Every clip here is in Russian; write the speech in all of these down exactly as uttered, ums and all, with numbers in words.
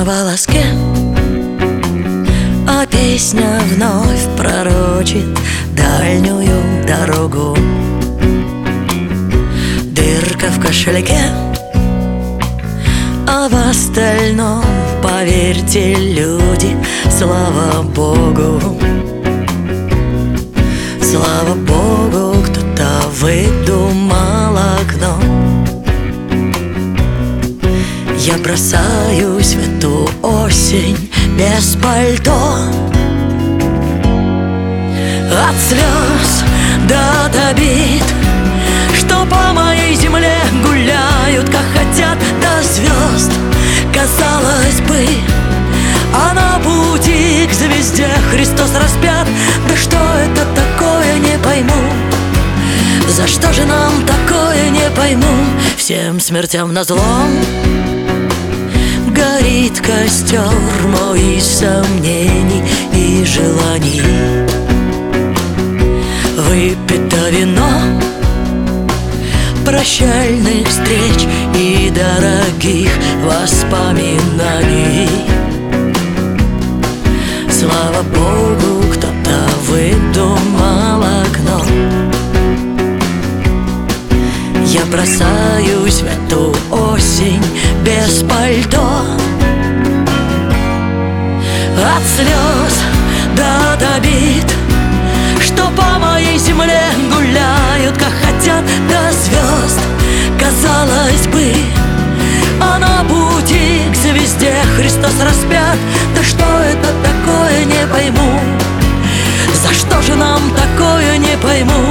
на волоске, а песня вновь пророчит дальнюю дорогу. Дырка в кошельке, а в остальном, поверьте, люди, слава Богу. Слава Богу, кто-то выдумал окно. Я бросаюсь в эту осень без пальто. От слез до обид, что по моей земле гуляют, как хотят, до звезд. Казалось бы, а на пути к звезде Христос распят. Да что это такое, не пойму. За что же нам такое, не пойму. Всем смертям назло горит костер мой сомнений и желаний. Выпито вино прощальных встреч и дорогих воспоминаний. Слава Богу, кто-то выдумал окно. Я бросаюсь в эту осень без пальто. От слез до обид, что по моей земле гуляют, как хотят, до звезд. Казалось бы, а на пути к звезде Христос распят. Да что это такое, не пойму. За что же нам такое, не пойму.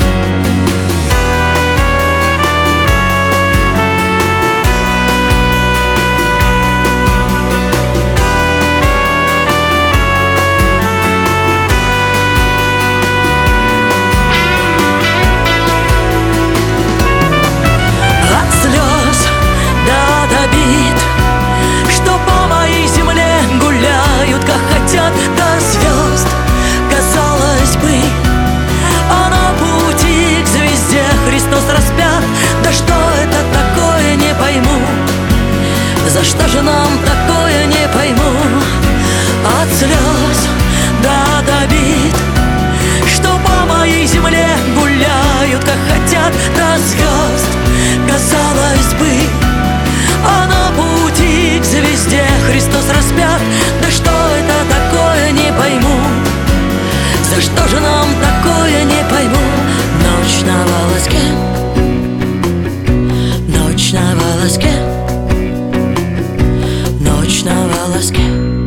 Что по моей земле гуляют, как хотят, до звезд. Казалось бы, а на пути к звезде Христос распят. Да что это такое, не пойму. За что же нам такое, не пойму. От слез до обид, что по моей земле гуляют, как хотят, до звезд. Казалось бы, а на пути к звезде Христос распят. Да что это такое, не пойму. За что же нам такое, не пойму. Ночь на волоске, ночь на волоске, ночь на волоске.